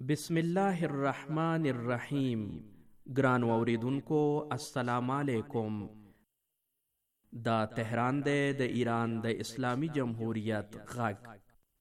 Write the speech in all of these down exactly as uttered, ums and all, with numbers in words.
بسم الله الرحمن الرحیم. ګران اوریدونکو السلام علیکم. دا تهران دی د ایران د اسلامی جمهوریت غږ.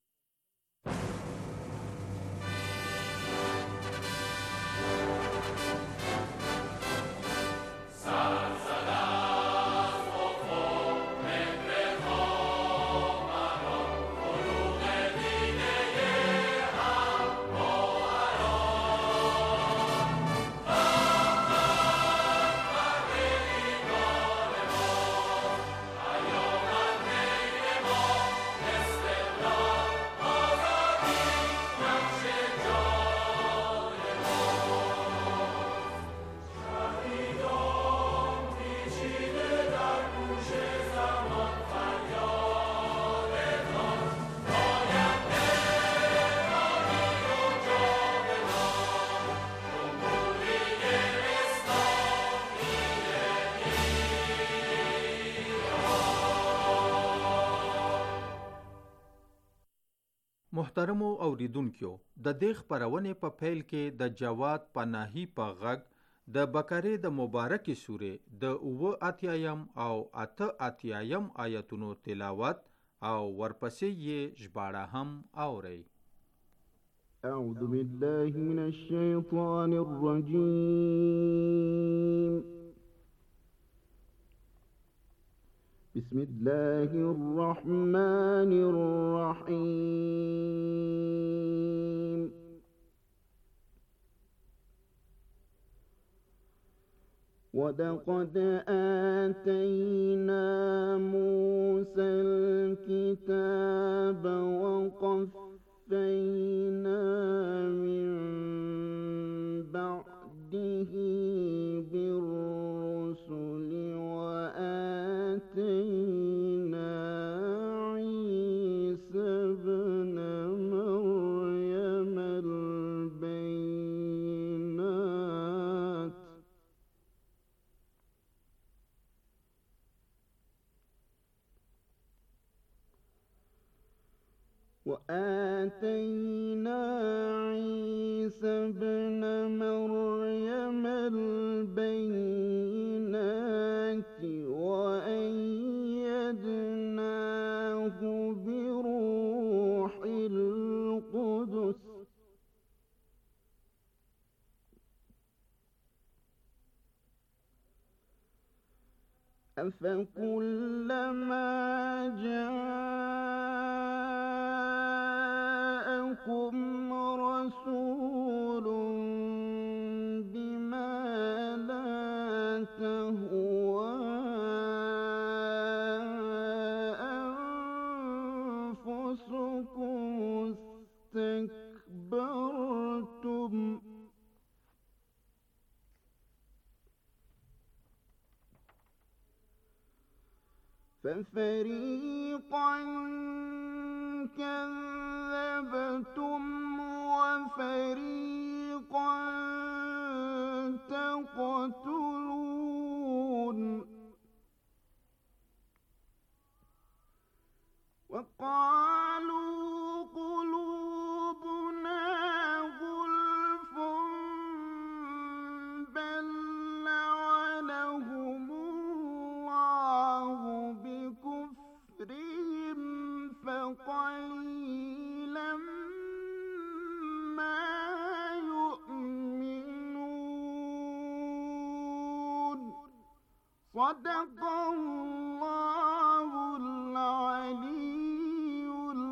محترمو اوریدونکو، د دې خپرونې په پیل کې د جواد پناهي په غږ د بقرې د مبارکې سورې د اووه اتیایم او اته اتیایم آیتونو تلاوت او ورپسې یې ژباړه هم اورئ. اعوذ بالله من الشیطان الرجیم. بسم الله الرحمن الرحيم. ولقد آتينا موسى الكتاب وقفينا من بعده بالرسل وآتينا عيسى ابن مريم البينات وآتينا عيسى ابن مريم البينات وأيدناه بروح القدس أفكلما جاءكم رسول بما لا تهوى أنفسكم استكبرتم ففريقا كذبتم وفريقا تقتلون. وقالوا قلوبنا غلف بل لعنهم الله بكفرهم فقليلا ما يؤمنون. صدق الله العلي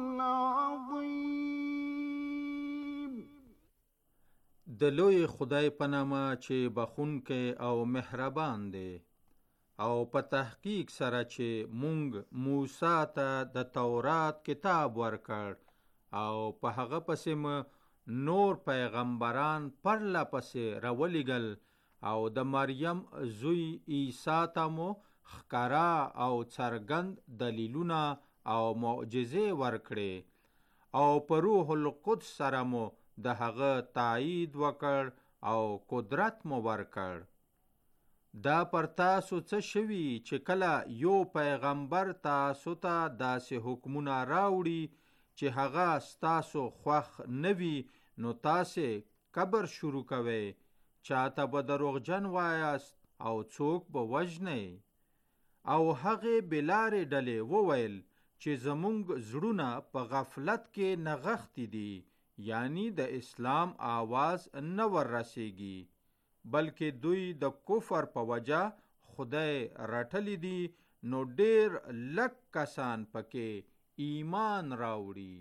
العظيم. د لوی خدای په نامه چې بخښونکی او مهربان دی، او په تحقیق سره چې مونږ موسی ته د تورات کتاب ورکړ او په هغه پسې م نور پیغمبران پرله پسې راولېږل او د مریم زوی عیسی ته مو ښکاره او څرګند دلیلونه او معجزې ورکړې او په روح القدس سره مو د هغه تایید وکړ او قدرت مو ورکړ. دا پر تاسو څه شوي چې کله یو پیغمبر تاسو ته داسې حکمونه راوړي چې هغه ستاسو خوښ نه وي، نو تاسې قبر شروع کوئ، چاته به دروغجن وایاست او څوک به وژنئ. او هغې بېلارې ډلې وویل چې زموږ زړونه په غفلت کې نغښتي دي، یعنی د اسلام آواز نه ور رسیږي، بلکې دوی د کفر په وجه خدای رټلی دي، نو ډیر لږ کسان پکې ایمان راوړي.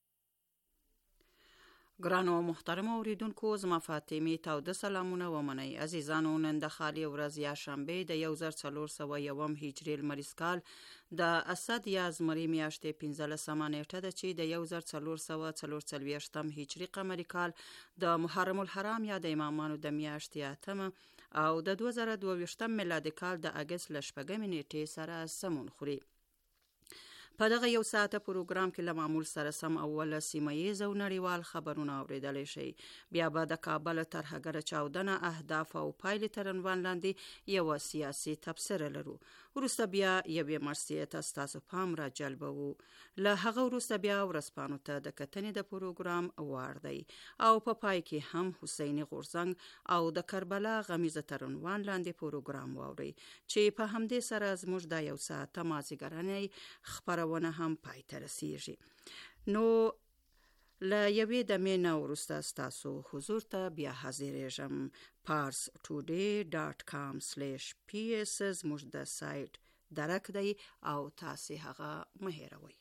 ګرانو محترم اوریدونکو، زما فاطمې تاوده سلامونه ومنئ. عزیزانو، نن د خالي ورځ یا شنبې د یو زر څلور سوه یوم هجري لمریز کال د اسد یا زمري میاشتې پنځلسمه نیټه ده چې د یو زر څلور سوه څلور څلوېښتم هجري قمري کال د محرم الحرام یا د امامانو د میاشتې اتمه او د دوه زره دوه ویشتم میلادي کال د اګست له شپږمې نیټې سره سمون خوري. په دغه یو ساعته پروګرام کې له معمول سره سم اوله سیمه ییز او نړیوال خبرونه اوریدلی شئ. بیا به د کابل ترهګره چاودنه، اهداف او پایلې تر عنوان لاندې یوه سیاسي تبصره لرو. وروسته بیا یوې مرثیې ته ستاسو پام را جلبوو. له هغه وروسته بیا ورځپاڼو ته د کتنې د پروګرام وار دی او په پا پای کې هم حسیني غورځنګ او د کربلا غمیزه تر عنوان لاندې پروګرام واورئ چې په همدې سره زموږ دا یو ساعته مازدیګرنۍ خپرونه هم پای ته رسیږي. نو له یوې دمې نه وروسته ستاسو حضور ته بیا حاضریږم. پارس ټوډې ډاټ کام سلیش پی اس زموږ د سایټ درک دی او تاسې هغه مه هېروئ.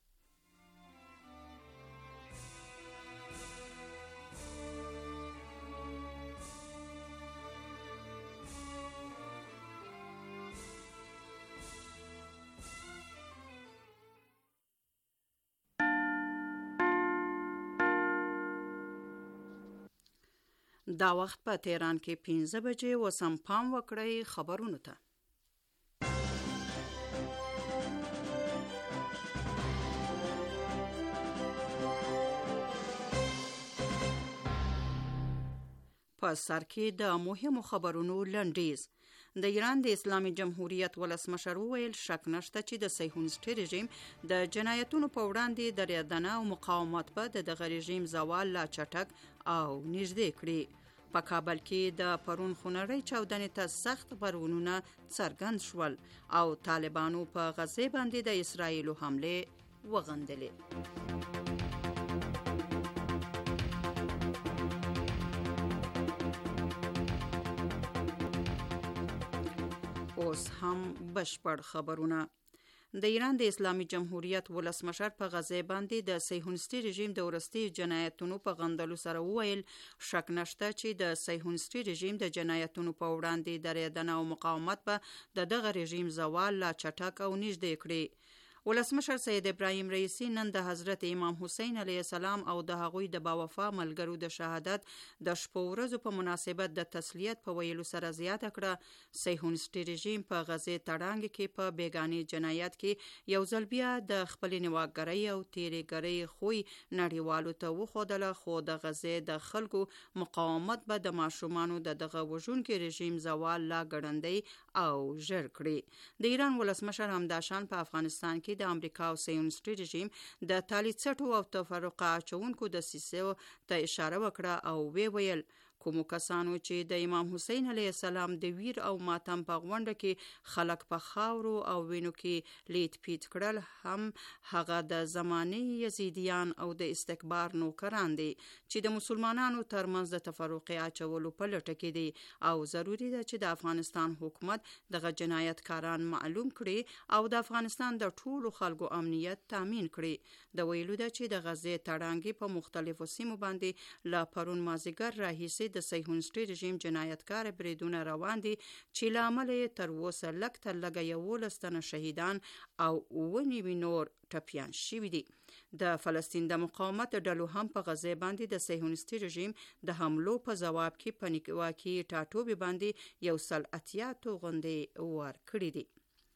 دا وخت په تهران کې پنځه بجې و. سم پام وکړئ خبرونو ته. په سر کې د مهمو خبرونو لنډیز. د ایران د اسلامي جمهوریت ولسمشر وویل شک نشته چې د صهیونیستي رژیم د جنایتونو په وړاندې دریدنه او مقاومت به د دغه رژیم زوال لا چټک او نږدې کړي. په کابل کې د پرون خونړۍ چاودنې ته سخت غبرګونونه څرګند شول او طالبانو په غزې باندې د اسرائیلو حملې وغندلې. اوس هم بشپړ خبرونه. د ایران د اسلامي جمهوریت ولسمشر په غزې باندې د صهیونیستي رژیم د وروستي جنایتونو په غندلو سره وویل شک نشته چې د صهیونیستي رژیم د جنایتونو په وړاندې دریدنه او مقاومت به د دغه رژیم زوال لا چټک او نږدې کړي. ولسمشر سید ابراهیم رئیسی نن د حضرت امام حسین علیه السلام او د هغوی د باوفا ملګرو د شهادت د شپو ورځو په مناسبت د تسلیت په ویلو سره زیاته کړه صهیونیستي رژیم په غزې تړانګ کې په بیګانې جنایت کې یو ځل بیا د خپلې نیواکګرۍ او تیریګرۍ خوی نړیوالو ته وښودله، خو د غزې د خلکو مقاومت به د ماشومانو د دغه وژونکي رژیم زوال لا ګړندی او ژر کړي. د ایران ولسمشر همداشان په افغانستان کې د امریکا او صهیونیستي رژیم د تالي څټو او تفرقه اچونکو دسیسو ته اشاره وکړه او وی ویل کومو کسانو چې د امام حسین علیه السلام د ویر او ماتم په غونډه کې خلک په خاورو او وینو کې لیت پیت کړل هم هغه د زمانې یزیدیان او د استکبار نوکران دي چې د مسلمانانو ترمنځ د تفرقه اچولو په لټه کې دي او ضروری ده چې د افغانستان حکومت دغه جنایتکاران معلوم کړي او د افغانستان د ټولو خلکو امنیت تامین کړي. د ویلو ده چې د غزې تړانګې په مختلفو سیمو باندې لا پرون مازیګر راهیسې د صهیونیستي رژیم جنایتکار بریدونه روان دي چې له امله یې تر اوسه لږ تر لږه یولس تنه شهیدان او اووه نوي نور ټپیان شوي دي. د فلسطین د مقاومت ډلو هم په غزې باندې د صهیونیستي رژیم د حملو په ځواب کې په نیواکي ټاټوبې باندې یو سل اتیا توغندې ورکړي دي.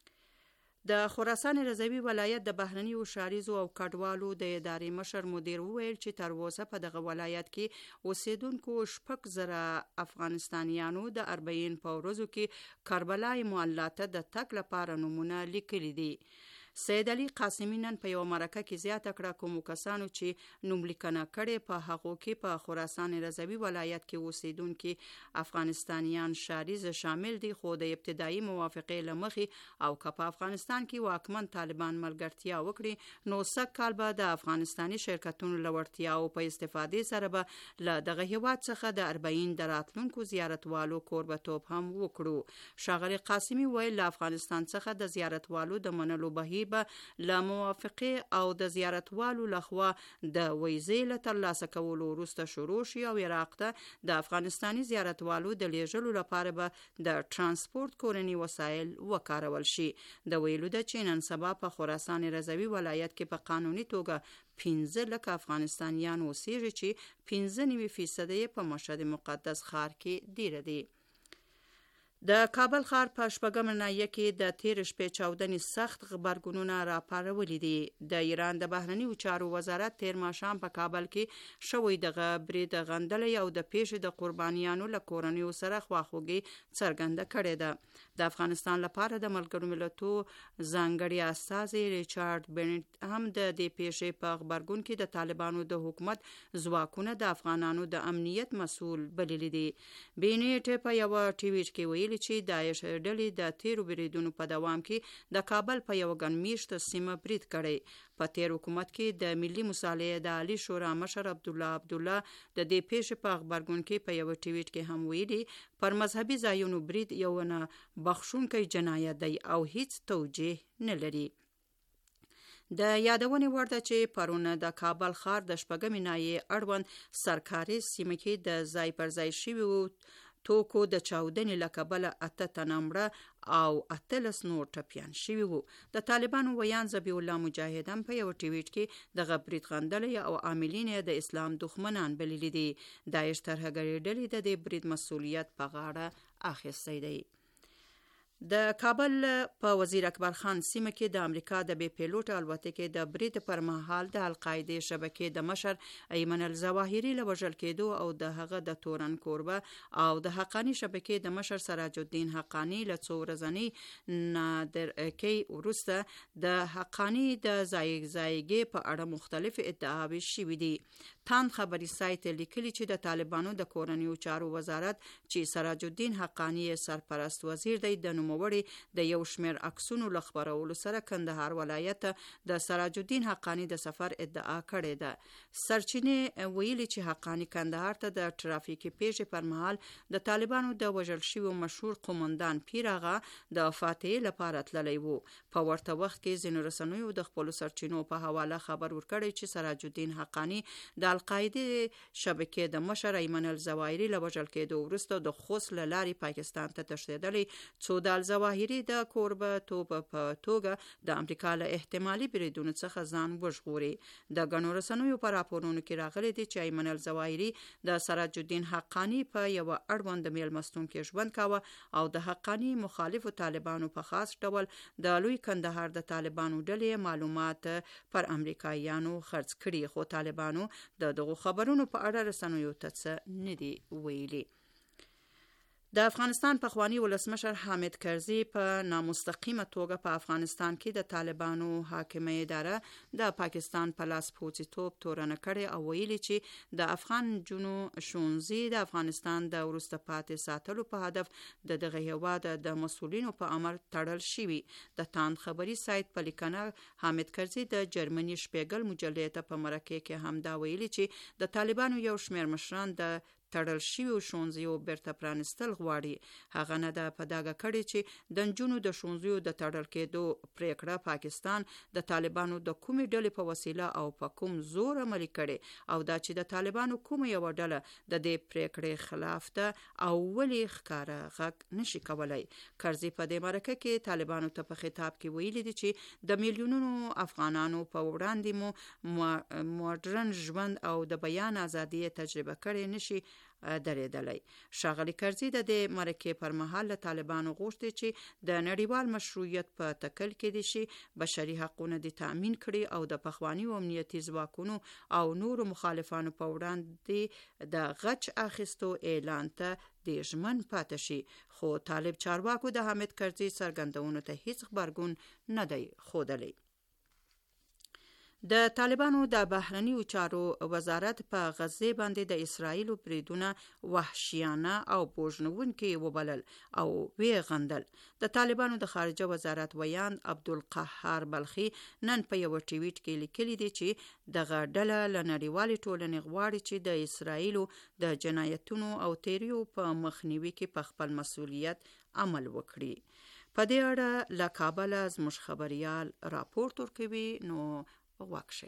د خراسان رضوي ولایت د بهرنیو شاریزو او کډوالو د ادارې مشر مدیر وویل چې تر اوسه په دغه ولایت کې اوسیدونکو شپږ زره افغانستانیانو د اربعین په ورځو کې کربلای معلی ته د تګ لپاره نومونه لیکلي دي. سید علي قاسمي نن په یوه مرکه کې زیاته کړه کومو کسانو چې نوملیکنه کړې په هغو کې په خراسان رضوي ولایت کې اوسیدونکي افغانستانیان شاریز شامل دي، خو د ابتدایي موافقې له مخې او که په افغانستان کې واکمن طالبان ملګرتیا وکړي نو سږ کال به د افغانستاني شرکتونو له وړتیاو په استفادې سره به له دغه هیواد څخه د اربعین د راتلونکو زیارتوالو کوربتوب هم وکړو. ښاغلي قاسمي ویل له افغانستان څخه د زیارتوالو د منلو بهیر به له موافقې او د زیارتوالو لخوا د ویزې له ترلاسه کولو وروسته شروع شي او عراق ته د افغانستاني زیارتوالو د لیږلو لپاره به د ترانسپورت کورني وسایل وکارول شي. د ویلو ده چې نن سبا په خراسان رضوي ولایت کې په قانوني توګه پنځه لکه افغانستانیان اوسیږي چې پنځه نوي فیصده یې په مشهد مقدس ښار کې دیره دي. د کابل ښار په شپږمه ناحیه کې د تېرې شپې چاودنې سخت غبرګونونه راپارولي دي. د ایران د بهرنیو چارو وزارت تېر ماښام په کابل کې شوی دغه برید غندلی او د پیښې د قربانیانو له کورنیو سره خواخوږي څرګنده کړې ده. د افغانستان لپاره د ملګرو ملتو ځانګړي استازي ریچارډ بنټ هم د دې پیښې په غبرګون کې د طالبانو د حکومت ځواکونه د افغانانو د امنیت مسؤل بللي دي. بنټ په یوه ټیویټ کې ویلي چې داعش ډلې د تیرو بریدونو په دوام کې د کابل په یوه ګڼ میشته سیمه برید کړی. په تیر حکومت کې د ملي مصالحې د عالی شورا مشر عبدالله عبدالله د دې پیښې په غبرګون کې په یوه ټویټ کې هم ویلي پر مذهبي ځایونو برید یو نه بخښونکی جنایت دی او هیڅ توجیه نه لري. د یادونې وړ ده چې پرون د کابل ښار د شپږمې ناحیې اړوند سرکاري سیمه کې د ځای پر ځای شویو توکو د چاودنې له کبله اته تنه مړه او اتلس نور ټپیان شوي وو. د طالبانو ویان ذبیح الله مجاهد هم په یو ټویټ کې دغه برید غندلی او عاملین یې د اسلام دښمنان بللي دي. داعش ترهګرې ډلې د دې برید مسؤلیت په غاړه اخیستی دی. د کابل په وزیر اکبر خان سیمه کې د امریکا د بې پیلوټ الوتکې د برید پر مهال د القاعدې شبکې د مشر ایمن الظواهري له وژل کېدو او د هغه د تورن کوربه او د حقانی شبکې د مشر سراج الدین حقانی له څو ورځنۍ نادرکۍ وروسته د حقانی د ځایګۍ په اړه مختلف ادعاوې شوي دي. تان خبري سایت لیکلي چې د طالبانو د کورنیو چارو وزارت چې سراج الدین حقانی سرپرست وزیر دی د نوموړي د یو شمېر عکسونو له خپرولو سره کندهار ولایت د سراج الدین حقانی د سفر ادعا کړې ده. سرچینې ویلي چې حقانی کندهار ته د ترافیکي پیښې پر مهال د طالبانو د وژل شوي مشهور قومندان پیر آغا د فاتحې لپاره تللی وو. په ورته وخت کې ځینو رسنیو د خپلو سرچینو په حواله خبر ورکړی چې سراج الدین حقانی د القاعدې شبکې د مشر ایمن الظواهري له وژل کېدو وروسته د خوست له لارې پاکستان ته تښتېدلی، څو د الظواهري د کوربتوب په توګه د امریکا له احتمالي بریدونو څخه ځان وژغوري. د ګڼو رسنیو په راپورونو کې راغلی دی چې ایمن الظواهري د سراج الدین حقانی په یوه اړوند میلمستون کې ژوند کاوه او د حقانی مخالفو طالبانو په خاص ډول د لوی کندهار د طالبانو ډلې معلومات پر امریکایانو خرڅ کړي، خو طالبانو د دغو خبرونو په اړه رسنیو ته څه نه دي ویلي. د افغانستان پخوانی ولسمشر حامد کرزي په نامستقیمه توګه په افغانستان کې د طالبانو حاکمه اداره د پاکستان په لاس پوڅیتوب تورنه کړې او ویلي چې د افغان نجونو ښوونځي د افغانستان د وروسته پاتې ساتلو په هدف د دغه هیواد د مسؤلینو په امر تړل شوي. د تاند خبري سایت په لیکنه حامد کرزي د جرمني شپیګل مجلې ته په مرکه کې هم دا ویلي چې د طالبانو یو شمېر مشران د تړل شویو ښوونځیو بیرته پرانستل غواړي. هغه نه ده په ډاګه کړې چې د نجونو د ښوونځیو د تړل کېدو پریکړه پاکستان د طالبانو د کومې ډلې په وسیله او په کوم زور عملي کړي او دا چې د طالبانو کومه یوه ډله د دې پریکړې خلاف ده او ولې ښکاره غږ نشي کولی. کرزي په دې مرکه کې طالبانو ته په خطاب کې ویلي دي چې د میلیونونو افغانانو په وړاندې مو ماډرن ژوند او د بیان ازادي تجربه کړې نشي درېدلی. ښاغلي کرزي د دې مرکې پر مهال له طالبانو غوښتي چې د نړیوال مشروعیت په تکل کې دي شي بشري حقونه دي تأمین کړي او د پخوانیو امنیتي ځواکونو او نورو مخالفانو په وړاندې د غچ اخیستو اعلان ته د ژمن پاتې شي، خو طالب چارواکو د حامد کرزي څرګندونو ته هیڅ غبرګون نه دی ښودلی. د طالبانو د بهرنیو چارو وزارت په غزې باندې د اسرائیلو بریدونه وحشیانه او بوژنونکي وبلل او ویې غندل. د طالبانو د خارجه وزارت ویان عبدالقهار بلخي نن په یو ټویټ کې لیکلي دي چې دغه ډله له نړیوالې ټولنې غواړي چې د اسرائیلو د جنایتونو او تیریو په مخنیوي کې په خپل مسؤلیت عمل وکړي. په دې اړه له کابله زموږ خبریال راپورټ ورکوي، نو واکشي.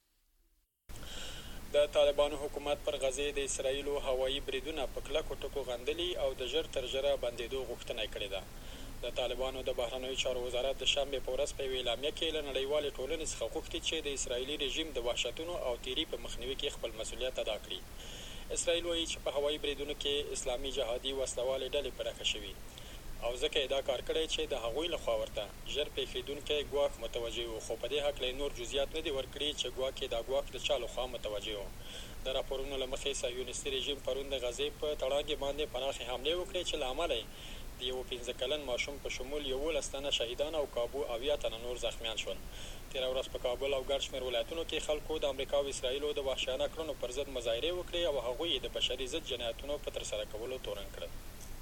د طالبانو حکومت پر غزې د اسرائیلو هوایي بریدونه په کلکو ټکو غندلي او د ژر تر ژره بندېدو غوښتنه کړې ده. د طالبانو د بهرنیو چارو وزارت د شنبې په ورځ په یوې اعلامیه کې له نړیوالې ټولنې څخه غوښتي چې د اسرائیلي رژیم د وحشتونو او تیري په مخنیوي کې خپل مسؤلیت ادا کړي. اسرائیل وایي چې په هوایي بریدونو کې اسلامي جهادي وسلوالې ډلې پراخه شوي او ځکه یې دا کار کړی چې د هغوی لخوا ورته ژر پیښېدونکی ګواښ متوجه و، خو په دې هکله یې نور جزئیات نه دي ورکړي چې ګواښ یې دا ګواښ د چا لخوا متوجه و. د راپورونو له مخې صهیونیستي رژیم پرون د غزې په تړاګې باندې پراخې حملې وکړې چې له امله یې د یو پنځه کلن ماشوم په شمول یولس تنه شهیدان او کابو اویا تنه نور زخمیان شول. تېره ورځ په کابل او ګڼ شمېر ولایتونو کې خلکو د امریکا او اسرائیلو د وحشیانه کړنو پر ضد مظاهرې وکړې او هغوی یې د بشري ضد جنایتونو په ترسره کولو تورن کړل.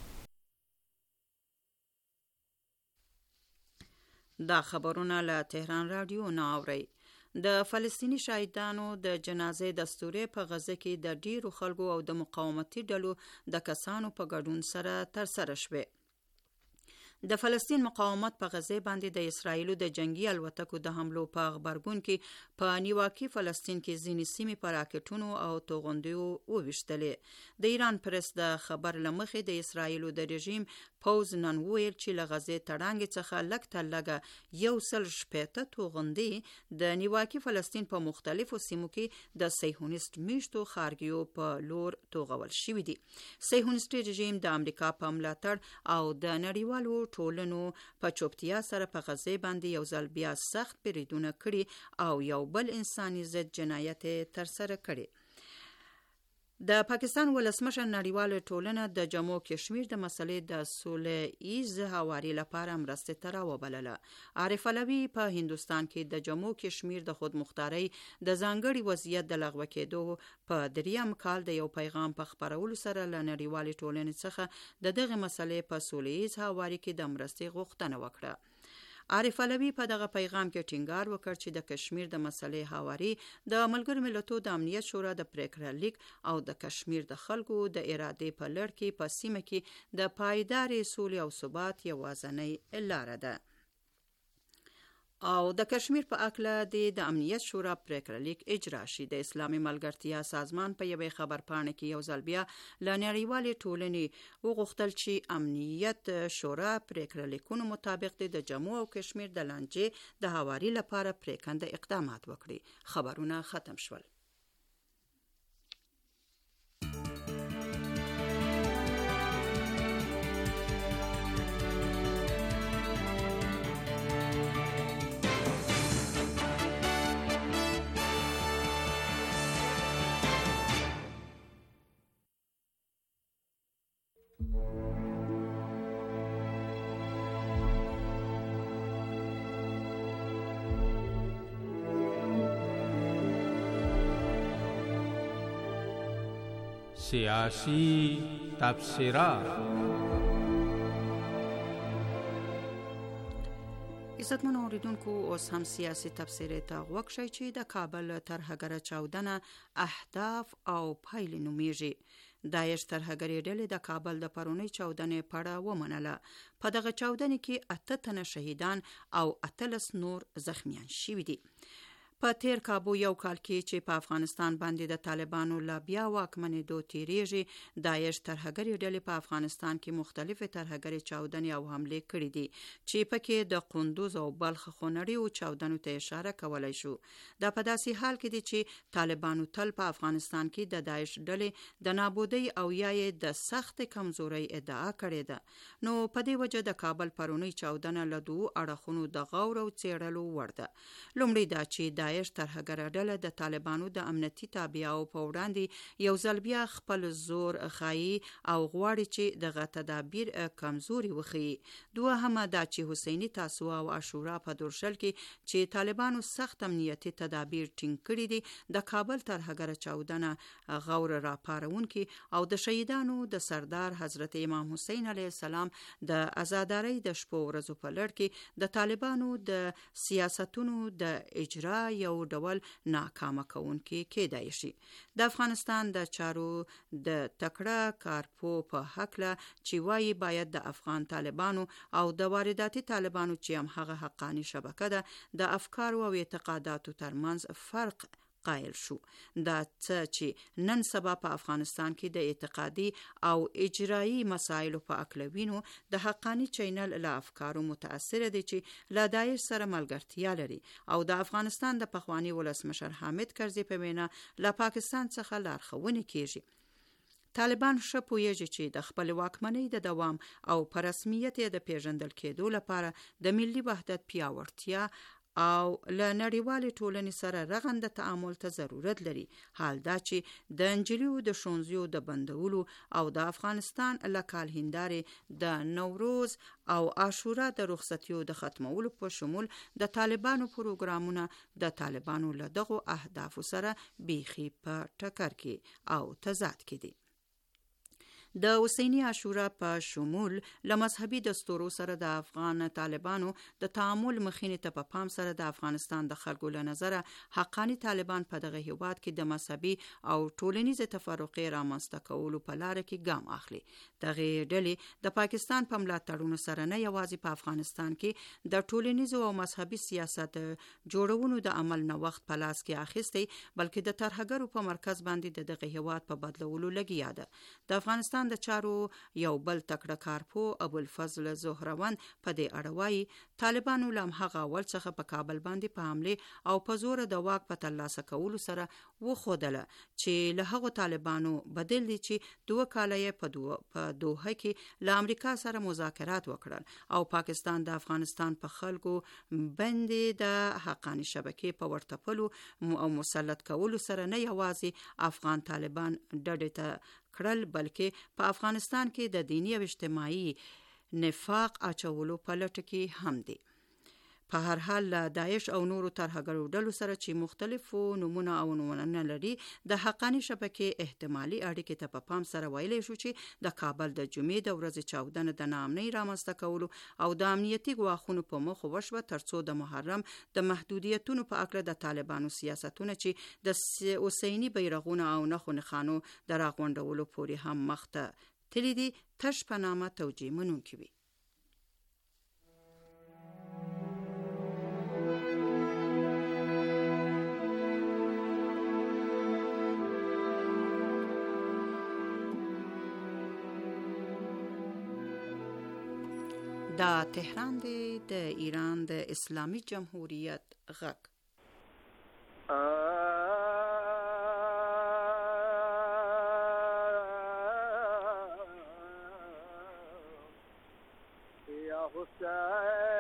دا خبرونه له تهران رادیو نه اورئ. د فلسطیني شهیدانو د جنازې دستورې په غزه کې د ډیرو خلکو او د مقاومتي ډلو د کسانو په ګډون سره ترسره شوې. د فلسطین مقاومت په غزې باندې د اسرائیلو د جنگي الوتکو د حملو په غبرګون کې په نیواکي فلسطین کې ځینې سیمې په راکټونو او توغندیو وویشتلې. د ایران پرس د خبر له مخې د اسرائیلو د رژیم پوز نن ویل چې له غزې تړانګې څخه لږ تر لږه یو سل شپېته توغندي د نیواکي فلسطین په مختلفو سیمو کې د صهیونیست میشتو خارګیو په لور توغول شوي دي. صهیونیستي رژیم د امریکا په ملاتړ او د نړیوالو ټولنو په چوپتیا سره په غزې باندې یو ځل بیا سخت بریدونه کړي او یو بل انساني ضد جنایت ترسره کړي. د پاکستان ولسمشر نړیواله ټولنه د جموں کشمیر د مسلې د سولې ایز هواري لپاره مرستې ته راوبلله. عارف علوي په هندوستان کې د جموں کشمیر د خودمختارۍ د ځانګړي وضعیت د لغوه کېدو په دریم کال د یو پیغام په خپرولو سره له نړیوالې ټولنې څخه د دغه مسلې په سولې ایز هواري کې د مرستې غوښتنه وکړه. عارف علوي په دغه پیغام کې ټینګار وکړ چې د کشمیر د مسلې هواري د ملګرو ملتونو د امنیت شورا د پریکړه لیک او د کشمیر د خلکو د ارادې په لړ کې په سیمه کې د پایدارې سولې او ثبات یوازینۍ لاره ده. او د کشمیر په اکله د امنیت شورا پریکړه لیک اجرا شي. د اسلامي ملګرتیا سازمان په یوې خبرپاڼه کې یو ځل بیا له نړیوالې ټولنې وغوښتل چې امنیت شورا پریکړه لیکونو مطابق د جموں او کشمیر د لانجې د هواري لپاره پریکنده اقدامات وکړي. خبرونه ختم شول. سیاسی تبصره. عزتمنو اوریدونکو، اوس هم سیاسي تبصرې ته غوږ شئ چې د کابل ترهګره چاودنه اهداف او پایلې نومیږي. داعش ترهګرې ډلې د کابل د پرونۍ چاودنې پړه ومنله. په دغه چاودنې کې اته تنه شهیدان او اتلس نور زخمیان شوي دي. په تیر کابو یو کال کې چې په افغانستان باندې د طالبانو لا بیا واکمنېدو تیریږي، داعش ترهګرې ډلې په افغانستان کې مختلفې ترهګرې چاودنې او حملې کړې دي چې پکې د قندوز او بلخ خونړي او چاودنو ته اشاره کولای شو. دا په داسې حال کې دي چې طالبانو تل په افغانستان کې د داعش ډلې د نابودۍ او یا د سخت کمزورۍ ادعا کړې ده. نو په دې وجه د کابل پرونی چاودنه له دوو اړخونو د غور او څېړلو وړ ده. لومړی دا چې داعش ترهګره ډله د طالبانو د امنیتي تابعیاو په وړاندې یو ځل بیا خپل زور ښایي او غواړي چې دغه تدابیر کمزوري وښیي. دوهمه دا چې حسیني تاسوعه او عاشورا په دورشل کې چې طالبانو سخت امنیتي تدابیر ټینګ کړي دي، د کابل ترهګره چاودنه غور راپارونکي او د شهیدانو د سردار حضرت امام حسین علیه السلام د آزادارۍ د شپو ورځو په لړ کې د طالبانو د سیاستونو د اجرا یو ډول ناکامه کوونکي کېدای شي. د افغانستان د چارو د تکړه کارپو په هکله چې وایي باید د افغان طالبانو او د وارداتي طالبانو چې هم هغه حقانی شبکه ده د افکارو او اعتقاداتو ترمنځ فرق قائل شو. دا څه چې نن سبا په افغانستان کې د اعتقادي او اجرایی مسایلو په اکلوینو د حقانی چینل له افکارو متاثر دي چې له داعش سره ملګرتیا لري او د افغانستان د پخوانی ولسمشر حامد کرزي په وینا له پاکستان څخه لارښوونه کیږي. طالبان ښه پوهیږي چې د خپل واکمنۍ د دوام او په رسمیت د پیژندل کېدو لپاره د ملي وحدت پیاوړتیا او له نړیوالې ټولنې سره رغنده تعامل ته ضرورت لري. حال دا چې د انجلیو د ښوونځیو د بندولو او د افغانستان له کال هندارې د نوروز او عاشورا د رخصتیو د ختمولو په شمول د طالبانو پروګرامونه د طالبانو له دغو اهدافو سره بیخي په ټکر کې او تضاد کې دي. د حسیني عاشورا په شمول له مذهبي دستورو سره د افغان طالبانو د تعامل مخینې ته په پام سره د افغانستان د خلکو له نظره حقانی طالبان په دغه هیواد کې د مذهبي او ټولنیز تفرقې رامنځته کولو په لاره کې ګام اخلي. دغه ډلې د پاکستان په ملاتړونو سره نه یوازې په افغانستان کې د ټولنیز او مذهبي سیاست جوړونو د عمل نه وخت په لاس کې اخیستی، بلکې د ترهګرو په مرکز باندې د دغه هیواد په بدلولو لګیا ده. د افغانستان د چارو یو بل تکړه کارپو ابوالفضل زهروان په دې اړه وایي طالبانو له هغه اول څخه په کابل باندې په حمله او په زور د واک په ترلاسه کولو سره وښودله چې له هغو طالبانو بدل دي چې دوه کاله یې په دوه په دوحه کې له امریکا سره مذاکرات وکړل او پاکستان د افغانستان په خلکو باندې د حقانی شبکې په ورتپلو او مسلط کولو سره نه یوازې افغان طالبان ډډې ته کړل، بلکې په افغانستان کې د دینی او اجتماعي نفاق اچولو په لټه کې هم دي. په هر حال له داعش او نورو ترهګرو ډلو سره چې مختلفو نمونه او نمونه لري د حقانی شبکې احتمالي اړیکې ته په پام سره ویلی شو چې د کابل د جمعې د ورځې چاودنه د ناامنۍ رامنځته کولو او د امنیتي ګواښونو په مخ وشوه ترڅو د محرم د محدودیتونو په اړه د طالبانو سیاستونه چې د حسیني بیرغونو او نښو نښانو د راغونډولو پورې هم مخته تللی دي تش په نامه توجیه منونکي وي. دا تهران دی د ایران د اسلامی جمهوریت غږ. یا حسین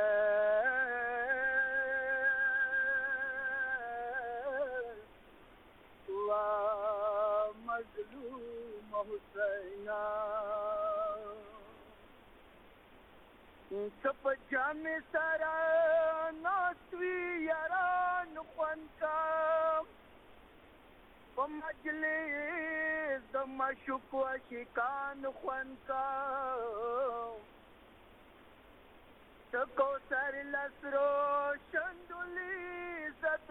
وا مظلوم حسینا سپ جان سارا ناسوی یاران خوان کا پمجلس د مشک و شکان خوان کا تکو سر لسرو شندولی زد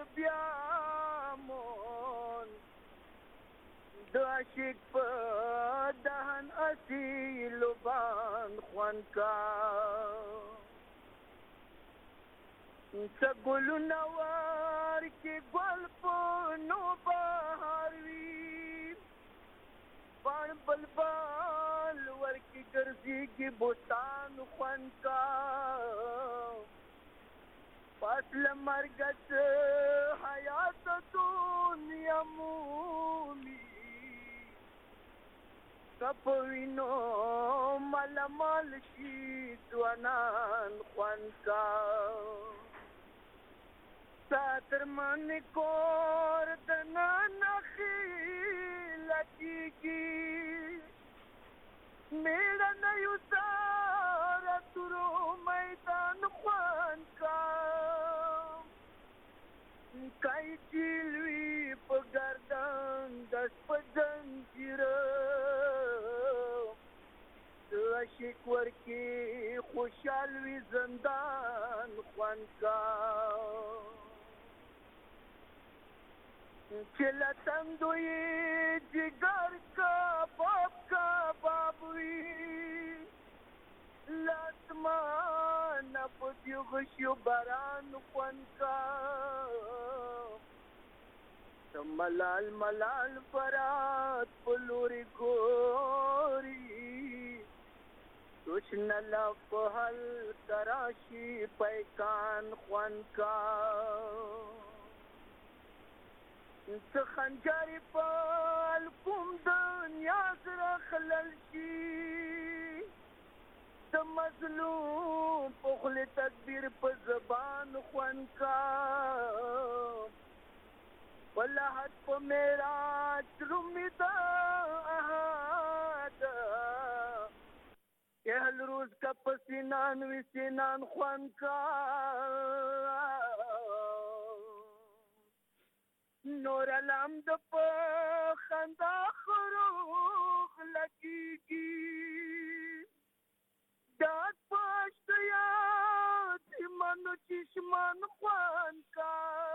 بیامون د عشق په دهن اصیل بان خوان کا سګل نوار چې ګل په نو بهار وي پاڼ بلبل ورکې ګرځېږي بوستان خوند کا پس له مرګه څه حیات دنیا مومي که په وینو ملامال شي ځوانان خوند کا ستا تر منې کور دننه خیله کېږي میړنه یو ساره تورو میدان خوند کا کای چیل وي په ګردن دس په زنجیره عشق ورکی خوشحال وی زندان خوند کا چلا تندوی جگر کا باب کا بابوی لاتمان پدیو غشیو باران خوند کا ملال ملال فرات پلوری گوری دوشن لفحل تراشی پیکان خوند کا څه خنجری پال کوم دنیا سره خلل شي د مظلوم په خله تدبیر په زبان خوند کا ولحد په معراج رومي دا احد اهل روز کا پسینان وی سینان خوند کا نور علام د په خندا خروغ لګيږي دات پښت یاد منو چشمان خوند کا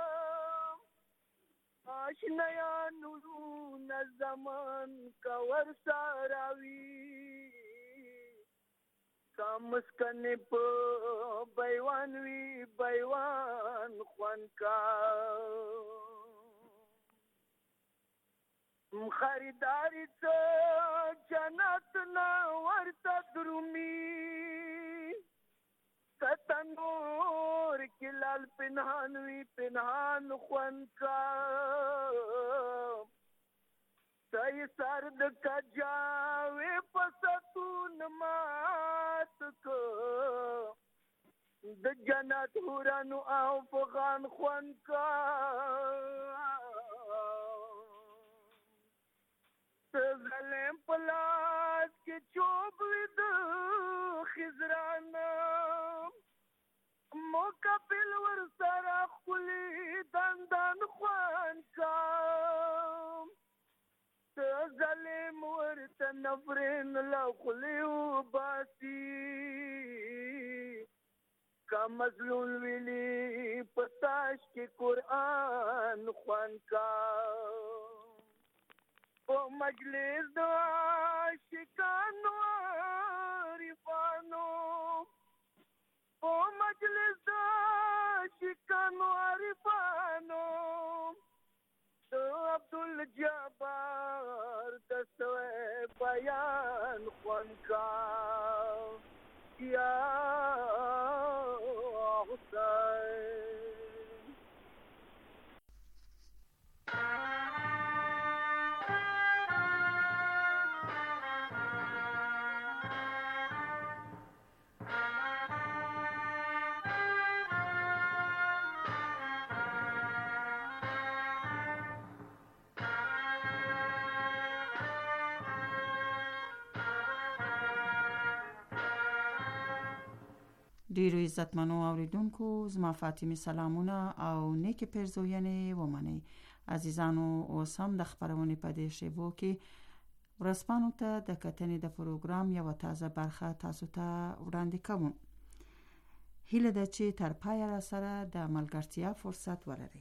آشنایا نورون زمان کا ورساراوي کا مسکن په بیوان وی بیوان خوند کا خریداری څه جنت نه ورته درومي ستنور کې لال پنهان وی پنهان خوند کا سای سرد کجاوي پستون مات کو د جنت هورانو او فغان خوند کا غلم پلاس کې چوب د خزران مقابل ور سره خلی دندان خوان کا ظلم ورته نفرن لا خلی وباسي کا مظلوم ویلی پتاش کې قرآن خوان کا او مجلس د عاشقانو عارفانو او مجلس د عاشقانو عارفانو د عبدالجبار د سوې بیان خوند کا یا حسین ډیرو عزتمنو اوریدونکو زما فاطمه سلامونه او نیک پیرزوینې ومنئ عزیزانو. اوس هم د خبرونې په دې شیبو کې ورسپانو ته د کتنې د پروګرام یو تازه برخه تاسو ته وړاندې کوم. هیله ده چې تر پایه را سره د ملګرتیا فرصت ولرئ.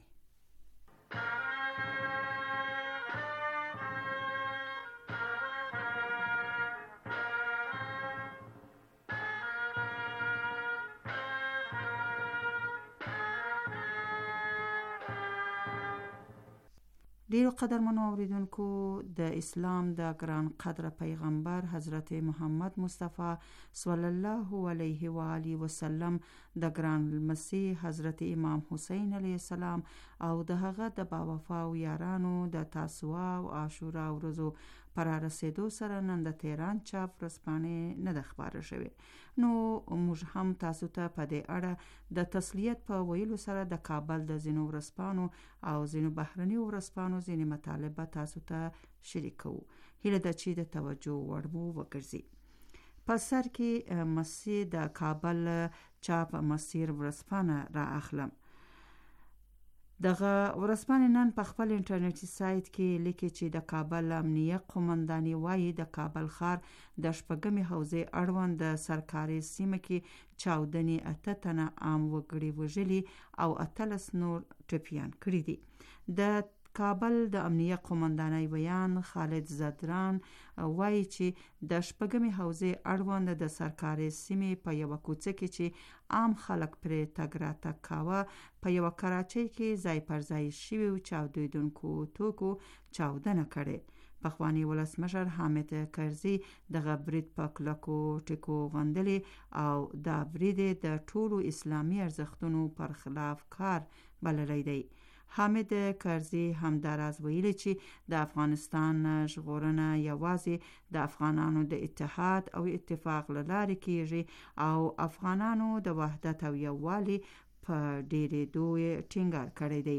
ډیرو قدرمنو اوریدونکو، د اسلام د ګران قدره پیغمبر حضرت محمد مصطفی صلی الله علیه و آله وسلم د ګران مسیح حضرت امام حسین علیه السلام او د هغه د باوفا او یارانو د تاسوعا او عاشورا ورځو پر رسیدو سره نن د تهران چاپ ورځپاڼې نه د خبره شوی. نو موږ هم تاسو ته په دې اړه د تسلیت په ویلو سره د کابل د ځینو ورځپاڼو او ځینو بهرني ورځپاڼو ځینې مطالبه تاسو ته شریکو. هیله ده چې د توجه وړ مو وګرځي. په سر کې مسیر د کابل چاپ مسیر ورځپاڼه را اخلم. دغه ورځپاڼه نن په خپل انټرنیټي سایت کې لیکي چې د کابل امنیه قومنداني وايي د کابل ښار د شپږمې حوزې اړوند د سرکاري سیمه کې چاودنې اته تنه عام وګړي وژلي او اتلس نور ټپیان کړي دي. د کابل د امنیه قومندانۍ بیان خالد زدران وایي چې د شپږمې حوزې اړوند د سرکاري سیمې په یو کوڅه کې چې عام خلک پرې تګ راتګ کاوه په یو کراچۍ کې ځای پر ځای شوي چاودیدونکو توکو چاودنه کړې. پخوانی ولسمشر حامد کرزي دغه برید په کلکو ټکو غندلی او دا برید د ټولو اسلامي ارزښتونو پر خلاف کار بللی دی. حامد کرزي همداراز ویلي چې د افغانستان ژغورنه یوازې د افغانانو د اتحاد او اتفاق له لارې کیږي او افغانانو د وحدت او یووالي په ډیرېدو یې ټینګار کړی دی.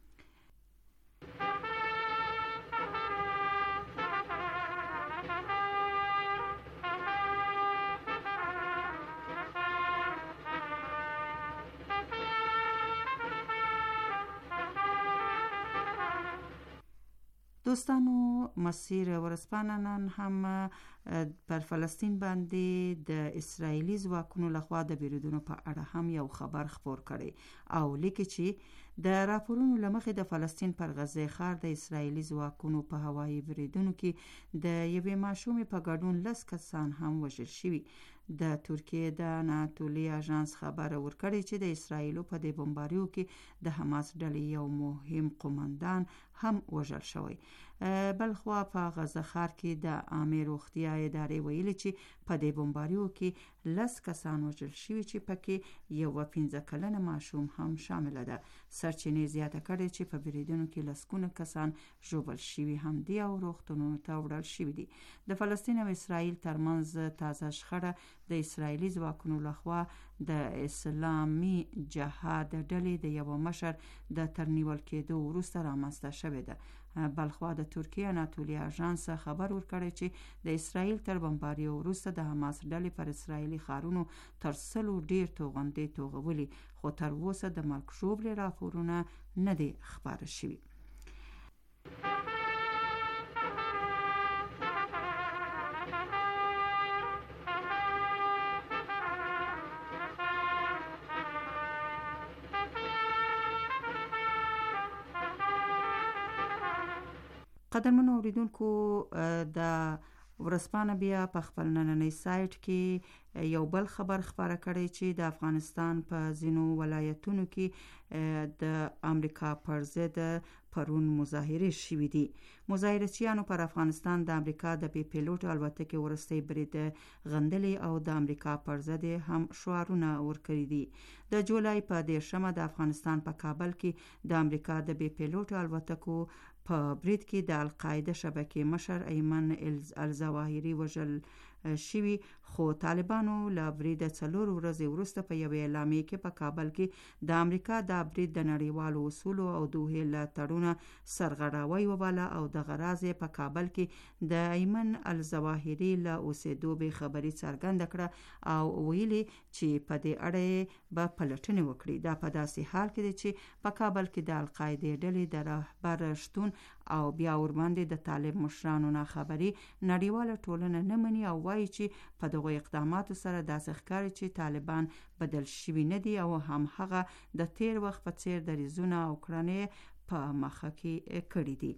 دوستانو، مسیر ورځپاڼه نن هم پر فلسطین باندې د اسرایلی ځواکونو لخوا د بریدونو په اړه هم یو خبر خپور کړي او لیکي چې د راپورونو لمخې د فلسطین پر غزه ښار د اسرایلی ځواکونو په هوایي بریدونو کې د یوې ماشومې په ګډون لس کسان هم وژل شوي. د ترکیه د اناتولي اژانس خبر ورکړی چې د اسرایلو په دې بمباریو کې د حماس ډلې یو مهم قومندان هم وژل شوی. بلخوا په غزه ښار کې د عامه روغتیا ادارې ویلي چې په دې بمباریو کې لس کسان وژل شوي چې پکې یو پنځه کلنه ماشوم هم شامل ده. سرچینې زیاته کړې چې په بریدونو کې لسګونه کسان ژوبل شوي هم دي او روغتونونو ته وړل شوي دي. د فلسطین او اسرائیل ترمنځ تازه شخړه د اسرائیلي ځواکونو لخوا د اسلامي جهاد ډلې د یو مشر د ترنیول کېدو وروسته رامنځته شوې ده. بلخوا د ترکیه اناتولي اژانس خبر ورکړی چې د اسرائیل تر بمباریو وروسته د حماس ډلې پر اسرائیلي ښارونو تر سلو ډیر توغندې توغولي، خو تر اوسه د مرګ ژوبلې راپورونه نه دي خبره شوي. قدرمنو اوریدونکو، د ورځپاڼه بیا په خپل نننی سایت کې یو بل خبر خبره کړی چې د افغانستان په ځینو ولایتونو کې د امریکا پر ضد پرون مظاهرې شوې دي. مظاهرچیانو پر افغانستان د امریکا د بي پیلوټ الوتکې ورستی برید غندلي او د امریکا پر ضد هم شعارونه ورکړي دي. د جولای په دیرشمه د افغانستان په کابل کې د امریکا د بي پیلوټ الوتکو په برید کې د القاعده شبکې مشر ایمن الظواهري وژل شوي، خو طالبانو له برید څلور ورځې وروسته په یو اعلامیه کې په کابل کې د امریکا د برید د نړیوالو اصولو او دوه له تړونه سرغړاوی وباله او د غراض په کابل کې د ایمن الظواهري له اوسېدو به خبري څرګنده کړه او ویلي چې په دې اړه به پلټنې وکړي. دا په داسې حال کې دی چې په کابل کې د القاعده ډلې د رهبر شتون او بیا ورباندې د طالب مشرانو نه خبري نړیواله ټولنه نه مني او وایي چې په دغه اقداماتو سره داسې ښکاري چې طالبان بدل شوي نه دي او هم هغه د تیر وخت په څیر دریځونه او کړنې په مخه کې کړي دي.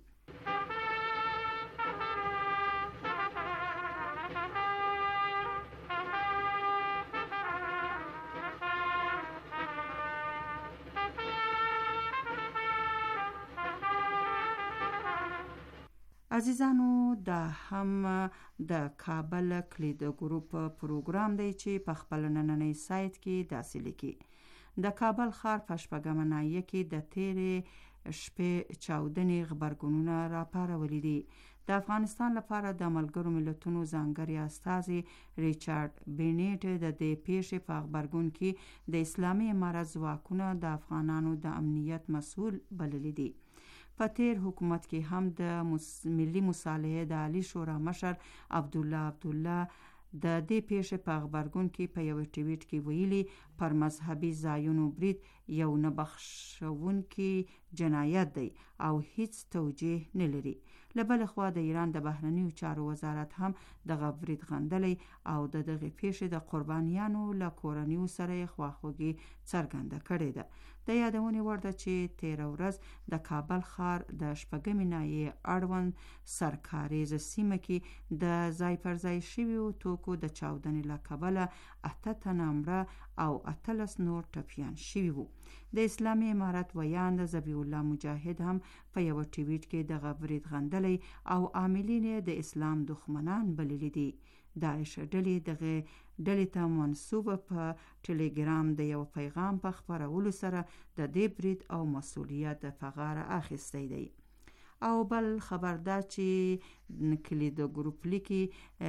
عزیزانو دا هم د کابل کلید ګروپ پروګرام دی چې په خپل نننۍ سایت کې داسې لیکي د کابل ښار په شپږمه ناحیه کې د تیرې شپې چاودنې غبرګونونه راپارولي دي. د افغانستان لپاره د ملګرو ملتونو ځانګړي استازي ریچارډ بینیټ د دې پیښې په غبرګون کې د اسلامي امارت ځواکونه د افغانانو د امنیت مسؤل بللی دي. په تیر حکومت کې هم د ملي مصالحې د عالی شورا مشر عبدالله عبدالله د دې پیښې په غبرګون کې په یو ټویټ کې ویلي پر مذهبي ځایونو برید یو نه بخښونکی جنایت دی او هیڅ توجیه نه لري. له بل خوا د ایران د بهرنیو چارو وزارت هم دغه برید غندلی او د دغې پیښې د قربانیانو له کورنیو سره یې خواخوږي څرګنده کړې ده. د یادونې وړ ده چې تیره ورځ د کابل ښار د شپږمې ناحیې اړوند سرکاریز سیمه کې د ځای پر ځای شویو توکو د چاودنې له کبله اته تنه مړه او اتلس نور ټپیان شوي وو. د اسلامي امارت ویاند ذبیح الله مجاهد هم په یو ټویټ کې دغه برید غندلی او عاملین یې د اسلام دښمنان بللی دي. داعش ډلې دغه ډلې ته منسوب په ټلګرام د یو پیغام په خپرولو سره د دې برید او مسؤلیت په غاړه اخیستی دی. او بل خبر دا چې کلید ګروپ لیکي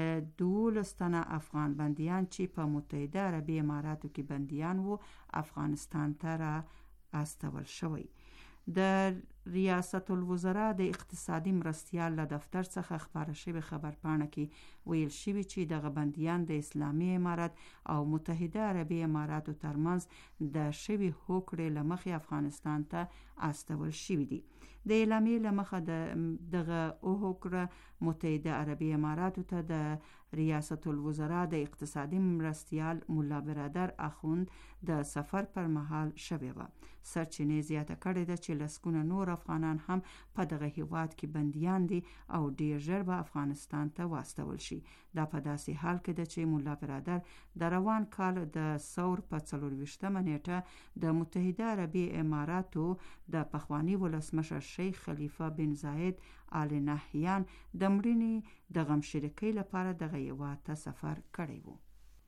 دولس تنه افغان بندیان چې په متحده عربي اماراتو کې بندیان وو افغانستان ته را استول شوی. د ریاست الوزرا د اقتصادي مرستیال له دفتر څخه خبره شوی خبرپاڼه کې ویل شوی چې دغه بندیان د اسلامي امارت او متحده عربي اماراتو ترمنځ د شوی هوکړې له مخې افغانستان ته استول شوی دي. د اعلامیې له مخه دغه هوکړه متحده عربي اماراتو ته د ریاست الوزرا د اقتصادي مرستیال مولا برادر اخوند د سفر پر مهال شوی و. سرچینې زیاته کړې ده چې لسګونه نور افغانان هم په دغه هیواد کې بندیان دي او ډیر ژر به افغانستان ته واستول شي. دا په داسې حال کې ده چې مولا برادر د روان کال د ثور په څلورویشتمه نیټه د متحده عربي اماراتو د پخواني ولسمشر شیخ خلیفه بن زاید آل نهیان د مړینې د غم شریکۍ لپاره دغه هیواد ته سفر کړی و.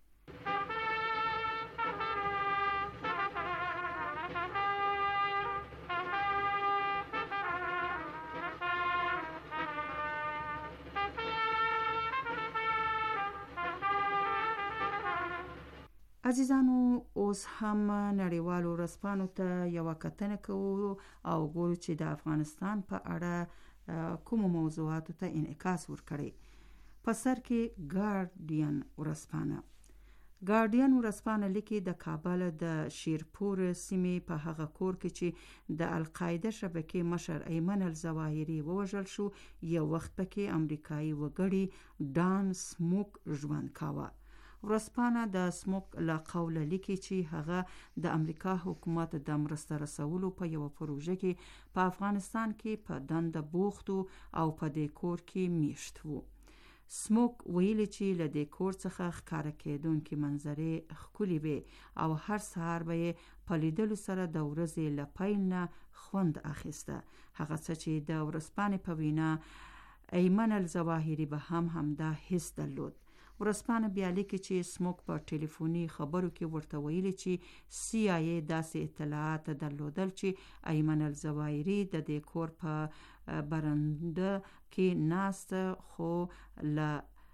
عزیزانو اوس هم نړیوالو ورځپاڼو ته یوه کتنه کوو او ګورو چې د افغانستان په اړه کومو موضوعاتو ته انعکاس ورکړي. په سر کې ګارډین ورځپاڼه ګارډین ورځپاڼه لیکي د کابل د شیرپور سیمې په هغه کور کې چې د القاعده شبکې مشر ایمن الظواهري ووژل شو یو وخت پکې امریکایي وګړي ډان سموک ژوند کاوه. ورځپاڼه د سموک له قوله لیکي چې هغه د امریکا حکومت د مرسته رسولو په یو پروژه کې په افغانستان کې په دنده بوخت او په دې کور کې میشت وو. سموک ویلي چې له دې کور څخه ښکاره کېدونکې منظرې ښکلې وې او هر سهار به یې په لیدلو سره د ورځې له پیل نه خوند اخیسته. هغه څه چې د ورځپاڼې په وینا ایمن الظواهري به هم همدا حس درلود. ورځپاڼه بیا لیکي چې سموک په ټلیفوني خبرو کې ورته ویلي چې سی آی ای داسې اطلاعات درلودل چې ایمن الظواهري د دې کور په برنده کې ناست، خو له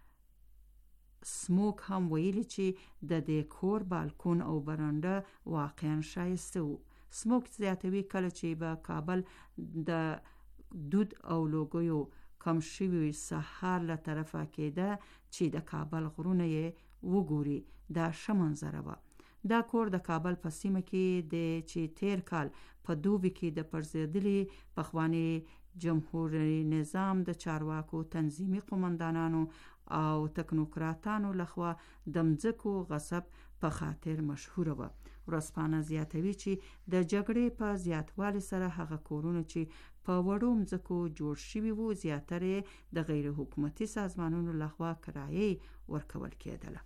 سموک هم ویلي چې د دې کور بالکون او برنده واقعا شایسته وو. سموک زیاتوي کله چې به کابل د دود او لوګیو کم شوی سهار له طرفه کېده چې د کابل غرونه یې وګوري. دا ښه منظره وه. دا کور د کابل په سیمه کې دی چې تیر کال په دوبي کې د پرځېدلي پخواني جمهوریت نظام د چارواکو تنظیمي قومندانانو او تکنوکراتانو لخوا د مځکو غصب په خاطر مشهوره وه. ورځپاڼه زیاتوي چې د جګړې په زیاتوالي سره هغه کورونه چې په وړو مځکو جوړ شوي وو زیاتره د غیر حکومتي سازمانونو لخوا کرایې ورکول کېدله.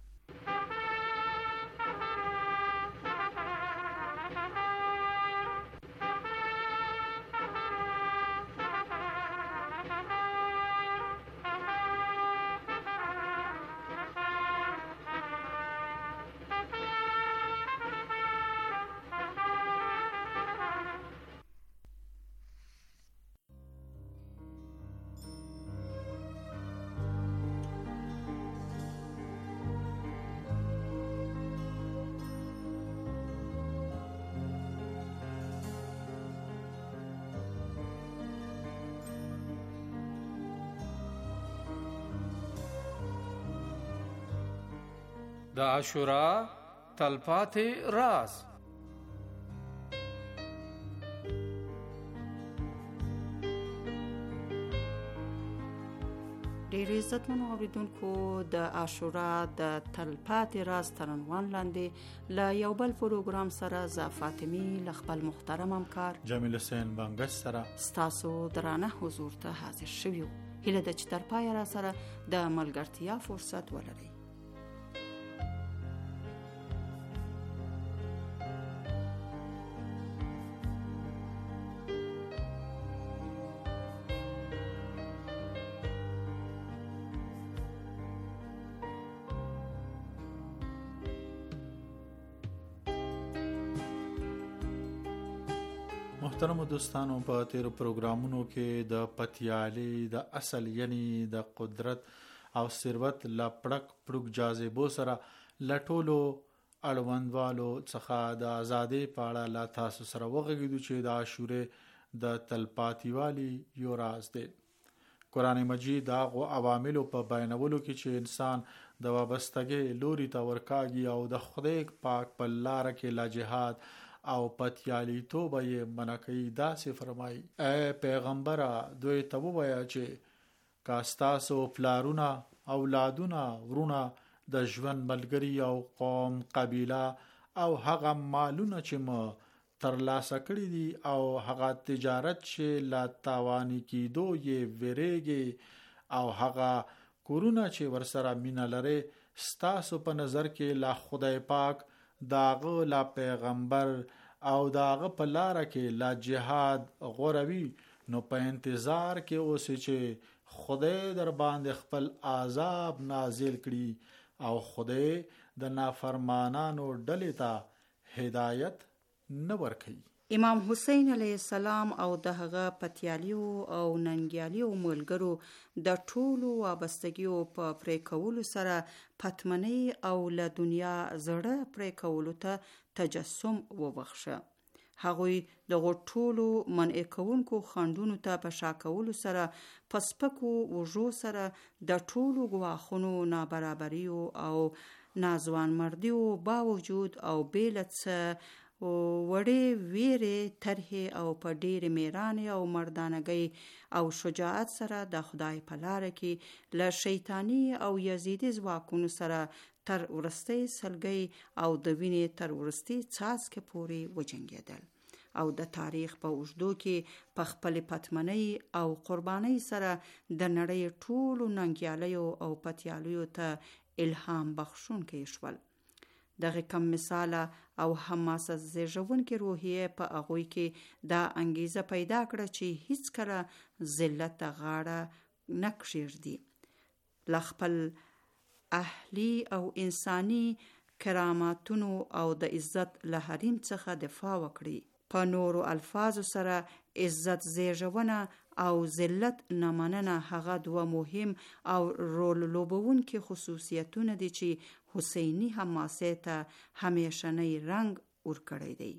د عاشورا تلپاتې راز. ډېر عزتمنو اوریدونکو، د عاشورا د تلپاتې راز تر عنوان لاندې له یو بل پروګرام سره زه فاطمي له خپل محترم همکار جمیل حسین بنګش سره ستاسو درانه حضور ته حاضر شوي یو. هیله ده چې تر پایه را سره د ملګرتیا فرصت ولرئ. محترم دوستانو، په تیرو پروګرامونو کې د پتیالي د اصل یعنی د قدرت او ثروت لا پړک پړک جاذبو سره لټولو اړوندوالو څخه د ازادۍ په اړه لا تاسو سره وغږیدو چې د عاشورې د تلپاتیوالي یو راز دی. قرآن مجید هغو عواملو په بیانولو کې چې انسان د وابستګۍ لوري ته ورکاږي او د خدای پاک په لاره کې لا جهاد او پتیالی توبه یې منکې داسې فرمایي: اے پیغمبره، دوی ته ووایه چې کاستاسو پلارونه، اولادونه، ورونه، د ژوند ملګری او قوم، قبیله او هغه مالونه چې ما ترلاسه کړي دي او هغه تجارت چې لا تاوانی کیدو یې ویریږي او هغه کورونه چې ورسره مینه لري، ستاسو په نظر کې لا خدای پاک داغه لا پیغمبر او داغه په لاره کې لا جهاد غوروي، نو په انتظار کې اوسئ چې خدای در باندې خپل عذاب نازل کړي او خدای د نافرمانانو ډلې ته هدایت نه ورکوي. امام حسین علیه السلام او د هغه پتیالیو او ننګیالیو ملګرو د ټولو وابستګیو په پرې کولو سره پتمنۍ او له دنیا زړه پرې کولو ته تجسم وبخښه. هغوی دغه ټولو منع کوونکو خنډونو ته په شا کولو سره په سپکو وژو سره د ټولو ګواښونو، نابرابریو او ناځوانمردیو باوجود او بې له څه وړې ویرې طرحې او په ډېرې میړانې او مردانګۍ او شجاعت سره د خدای په لاره کې له شیطانی او یزیدي ځواکونو سره تر ورستۍ سلګۍ او د وینې تر ورستۍ څاڅکې پورې وجنګېدل او د تاریخ په اوږدو کې په خپل پتمنۍ او قربانۍ سره د نړۍ ټولو ننګیالیو او پتیالیو ته الهام بخښونکي شول. دغه کم مثاله او حماسه زیږونکې روحیه په هغوی کې دا انګیزه پیدا کړه چې هیڅ کله ذلت ته غاړه نه کښېږدي، له خپل اهلي او انساني کراماتونو او د عزت له حریم څخه دفاع وکړي. په نورو الفاظو سره عزت زیږونه او ذلت نه مننه هغه دوه مهم او رول لوبونکي خصوصیتونه دي چې حسینی حماسه ته همیشنی رنگ ورکړی دی.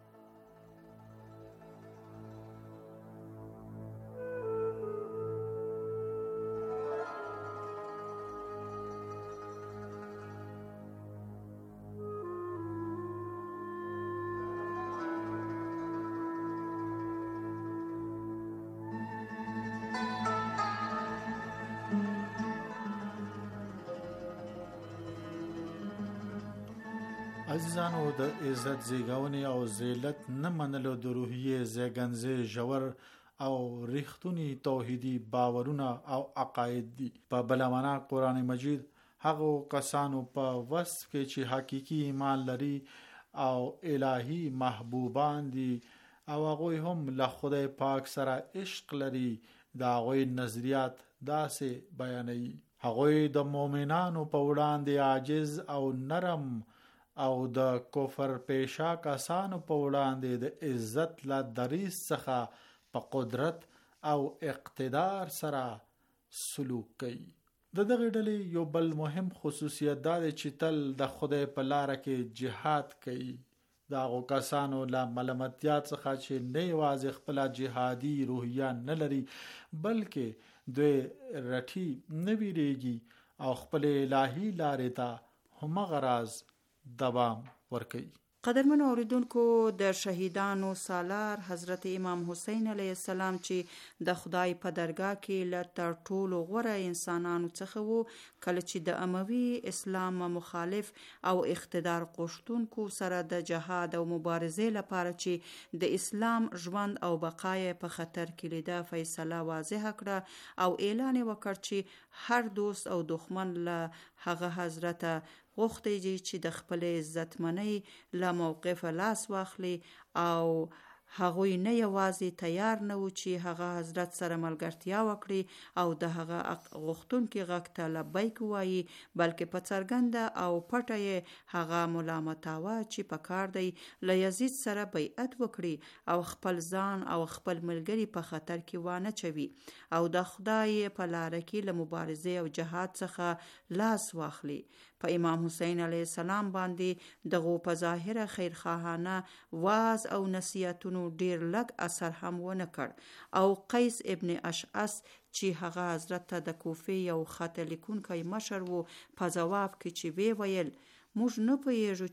عزیزانو، د عزت زیږونې او ذلت نه منلو د روحیې زیږنځې ژور او ریښتونی توحیدی باورونه او عقاید دي. په بل معنا قرآن مجید هغه کسانو په وصف کې چې حقيقي ایمان لري او الهي محبوبان دي او هغه هم له خدای پاک سره عشق لري، دا هغه نظریات داسې بیانوي. هغه د مؤمنانو په وړاندې عاجز او نرم او د کفر پیشا کسانو په وړاندې د عزت لا دریس څخه په قدرت او اقتدار سره سلوک کوي. د دغه ډلې یو بل مهم خصوصیت دا دی چې تل د خدای په لاره کې جهاد کوي. دا هغو کسانو له ملامتیا څخه چې نه یوازې خپله جهادي روحیه نه لري، بلکې دوی رټي نه ویریږي او خپل الهي لارې ته همغه راز دوام ورکوي. قدرمن اوریدونکو، د شهیدانو سالار حضرت امام حسین علیه السلام چې د خدای په درگاه کې له تر ټولو غوره انسانانو څخه وو، کله چې د اموي اسلام مخالف او اقتدار غوښتونکو سره د جهاد او مبارزې لپاره چې د اسلام ژوند او بقای په خطر کې لیده فیصله واضح کړه او اعلان وکړ چې هر دوست او دښمن له هغه حضرت غوښتي چې د خپل عزتمنۍ له موقف لاس واخلي او هغوی نه یوازې تیار نه و چې هغه حضرت سره ملګرتیا وکړي او د هغه غوښتونکي غږ ته لبیک ووایي، بلکې په څرګنده او پټه یې هغه ملامتاوه چې په کار دی له یزید سره بیعت وکړي او خپل ځان او خپل ملګري په خطر کې وانه چوي او د خدای په لاره کې له مبارزې او جهاد څخه لاس واخلي. په امام حسین علیه السلام باندې دغه په ظاهره خیرخواهانه واز او نصیحتونو ډیر لږ اثر هم ونه کړ او قیس ابن اشعث چې هغه حضرت ته د کوفې یو خط لیکونکی مشر وو په ځواب کې چې وی ویل موږ نه پوهیږو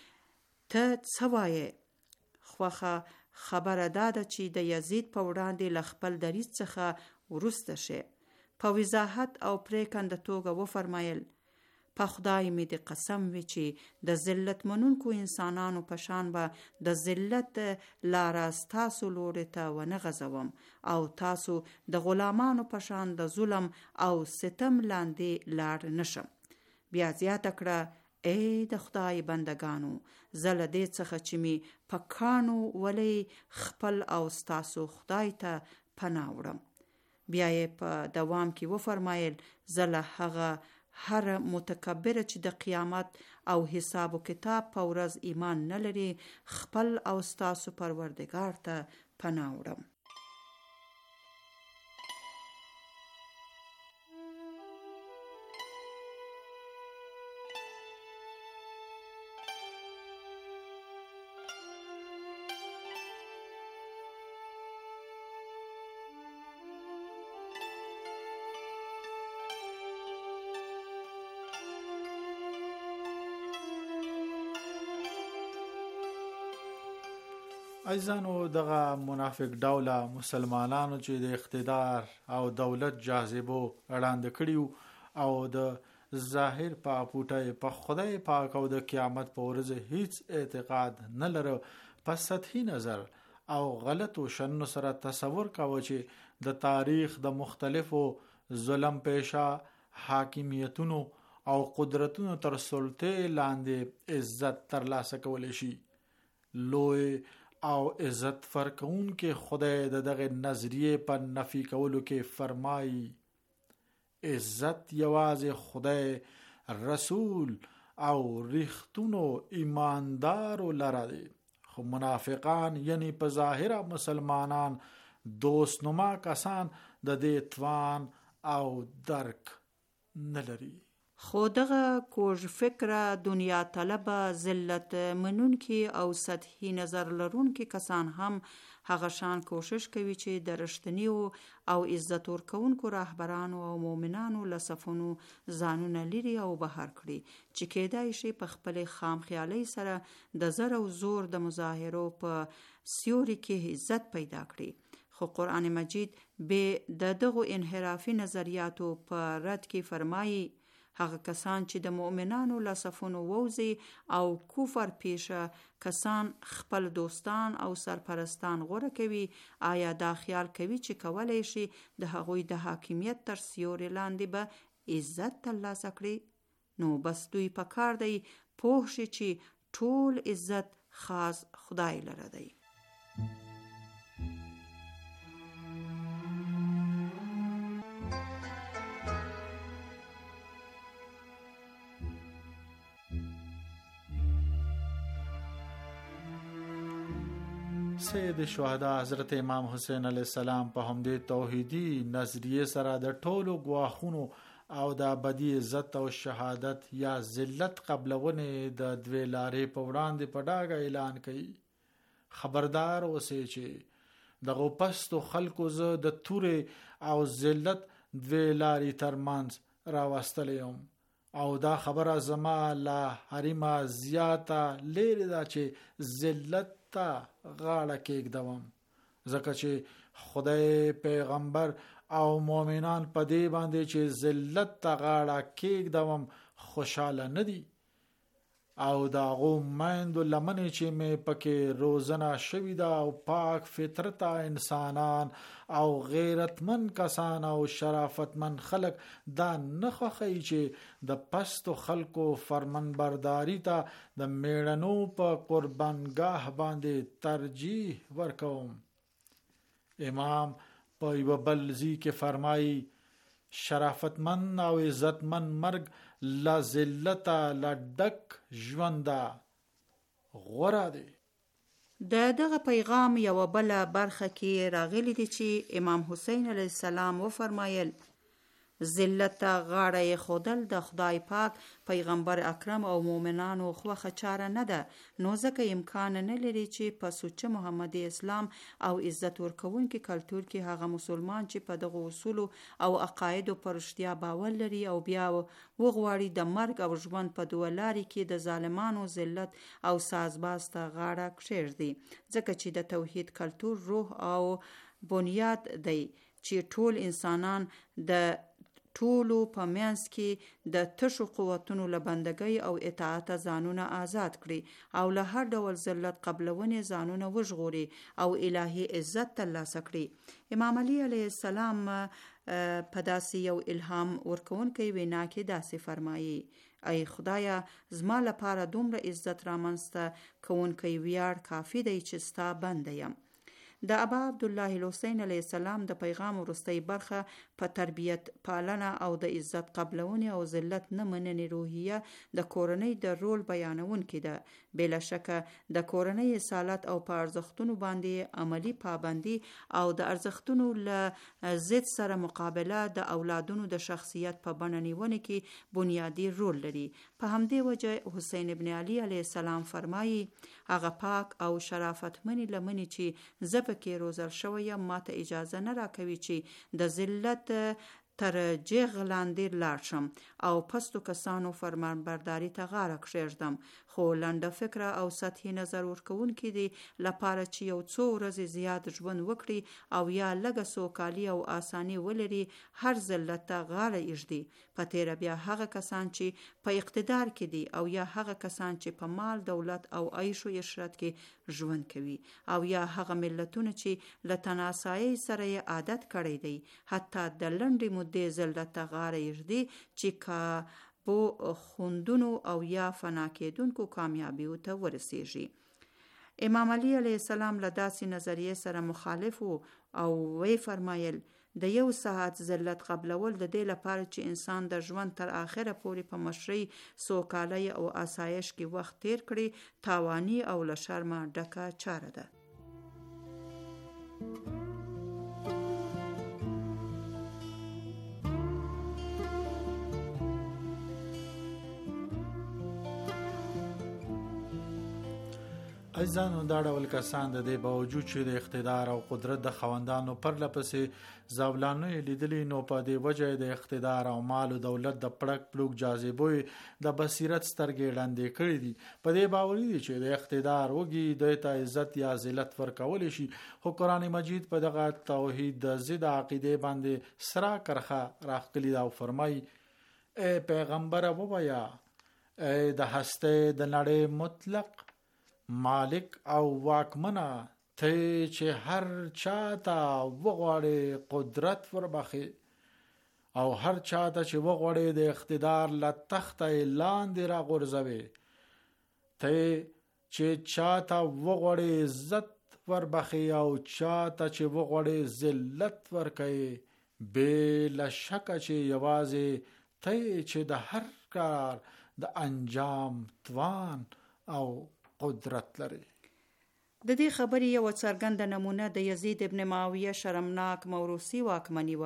چې ته څه وایې، خوخه خبره دا ده چې د یزید په وړاندې له خپل دریځ څخه وروسته شي. په وضاحت او پریکنده توګه وفرمایل په خدای می د قسم وی چې د ذلت منونکو انسانانو په شان به د ذلت لاره تاسو لوري ته ونه غځوم او تاسو د غلامانو په شان د ظلم او ستم لاندې لاړ نشم. بیا زیاته کړه ای د خدای بندگانو، زه له دې څخه چې می په کانو ولی خپل او تاسو خدای ته پناه وړم. بیا یې په دوام کې وفرمایل زه له هغه هر متکبر چې د قیامت او حساب و کتاب په ورځ ایمان نه لري خپل او ستاسو پروردگار ته پناه وړم. عزیزانو، دغه منافق ډوله مسلمانانو چې د اقتدار او دولت جاذبو اړاند کړیو او د ظاهر په پوټه په خدای پاک او د قیامت په ورځ هیڅ اعتقاد نه لرو، په سطحي نظر او غلط او شنو سره تصور کاوه چې د تاریخ د مختلفو ظلم پیشا حاکمیتونو او قدرتونو تر سلطه لاندې عزت ترلاسه کولی شي. لوی او عزت فرقون کې خدای د دغه نظریه په نفي کولو کې فرمایي عزت یوازې خدای، رسول او رښتونو ایماندارو لره دی، خو منافقان یعنی په ظاهره مسلمانان دوست نما کسان د دې توان او درک نه لري. خو دغه کوږ فکره دنیا طلبه ذلت منونکي او سطحي نظر لرونکي کسان هم هغه شان کوشش کوي چې د رښتینیو او عزت ورکوونکو رهبرانو او مؤمنانو له صفونو ځانونه لري او بهر کړي چې کېدای شي په خپل خام خیالۍ سره د زر او زور د مظاهرو په سیوري کې عزت پیدا کړي. خو قرآن مجید به د دغو انحرافي نظریاتو په رد کې فرمایي هغه کسان چې د مؤمنانو له صفونو ووزي او کفر پیشه کسان خپل دوستان او سرپرستان غوره کوي، آیا دا خیال کوي چې کولای شي د هغوی د حاکمیت تر سیوري لاندې به عزت ترلاسه کړي؟ نو بس دوی په کار دی پوه شي چې ټول عزت خاص خدای لره دی. سید شهدا حضرت امام حسین علیه السلام په همدې توحیدی نظریه سره د ټولو ګواښونو او د ابدي عزت او شهادت یا ذلت قبلونه د دوی لارې په وړاندې په ډاګه اعلان کړي. خبردار اوسئ چې دغه پستو خلکو زه د تورې او ذلت دوی لارې ترمنځ راوستلی یم او دا خبره زما لا حریمه زیاته لیرې ده چې ذلت ته غاړه کېږدوم، ځکه چې خدای پیغمبر او مؤمنان په دې باندې چې ذلت ته غاړه کېږدوم خوشاله نه دي، او دا غو میندو لمنې چې مې پکې روزنه شوي ده او پاک فطرته انسانان او غیرتمن کسان او شرافتمن خلق دا نه خوښوي چې د پستو خلکو فرمانبرداري ته د میړنو په قربانګاه باندې ترجیح ورکوم. امام په یو بل ځای کې فرمایي شرافتمن او عزتمن مرګ لا ذلت لا ډک ژوندا غوړه دی. د دغه پیغام یو بل برخه کې راغلی دی چې امام حسین علیه السلام و فرمایل ذلت غاړه خودل د خدای پاک پیغمبر اکرم او مؤمنانو خوخه چاره نه ده، نو ځکه امکان نه لري چې په سوچ محمدي اسلام او عزت ورکوونکي کلتور کې هغه مسلمان چې په دغه اصول او عقاید پر اشتیا باور لري او بیا وغواړي د مرګ او ژوند په دوه لاري کې د ظالمانو ذلت او سازباز ته غاړه کښېږدي، ځکه چې د توحید کلتور روح او بنیاد دی چې ټول انسانان د ټولو په منځ کې د تشو قوتونو له بندګۍ او اطاعت ځانونه آزاد کړي او له هر ډول ذلت قبلونې ځانونه وژغوري او الهي عزت ترلاسه کړي. امام علي علیه السلام په داسې یو الهام ورکوونکی وینا کې داسې فرمایي ای خدایا زما لپاره دومره عزت رامنځته کوونکی ویاړ کافي دی چې ستا بنده یم. د ابا عبدالله الحسین علیه السلام د پیغام وروستۍ برخه په تربیت پالنه او د عزت قبلونې او ذلت نه مننې روحیه د کورنۍ د رول بیانونکې ده. بلا شکه د کورنۍ اصالت او په ارزښتونو باندې عملی پابندي او د ارزښتونو له ضد سره مقابله د اولادونو د شخصیت په بڼه نیونه کې بنیادی رول لري. په همدې وجه حسین ابن علي علیه السلام فرمایي هغه پاک او شرافتمنې لمنې چې زه پکې روزل شوی یم ماته اجازه نه راکوي چې د ذلت تر جیغ لاندې لاړ شم او پستو کسانو فرمانبرداري ته غاړه کښېږدم، خو لنډه فکره او سطحي نظر ورکوونکي دي لپاره چې یو څو ورځې زیات ژوند وکړي او یا لږه سوکالي او آساني ولري هر ذلت ته غاړه ایږدي. په تیره بیا هغه کسان چې په اقتدار کې دي او یا هغه کسان چې په مال دولت او عیش و عشرت کې ژوند کوي او یا هغه ملتونه چې له تناسایي سره یې عادت کړی دی حتی د لنډې مودې ذلت ته غاړه ایږدي چې کا بو خوندونو او یا فنا کېدونکو کامیابیو ته ورسیږي. امام علي علیه السلام له داسې نظریې سره مخالف او وی فرمایل د یو ساعت ذلت قبلول د دې لپاره چې انسان د ژوند تر آخره پورې په مشرۍ سوکالۍ او آسایش کې وخت تیر کړي تاواني او له شرمه ډکه چاره ده. عزیزانو دا ډول کسان د دې باوجود چې د اقتدار او قدرت د خوندانو پر لپسې زولانو لیدلی نو په دې وجه د اقتدار او مال او دولت د پړک پلوک جاذبوي د بصیرت سترګې لاندې کړې دي. په دې باور دي چې د اقتدار وګي د ته عزت یا ذلت ورکول شي، خو قرآن مجید په دغه توحید د ضد عقیده باندې سرا کرخه راخلی او فرمای ای پیغمبر ووایا ای د هسته د نړۍ مطلق مالک او واکمنه ته چې هر چاته وغواړي قدرت وربخي او هر چاته چې وغواړي د اقتدار له تخته لاندې را غورځوي، ته چې چاته وغواړي عزت وربخي او چاته چې وغواړي ذلت ورکوي، بلا شک چې یوازې ته چې د هر کار د انجام توان او قدرت لري. د دې خبرې یو څرګنده نمونه د یزید ابن معاویه شرمناک موروثي واکمني و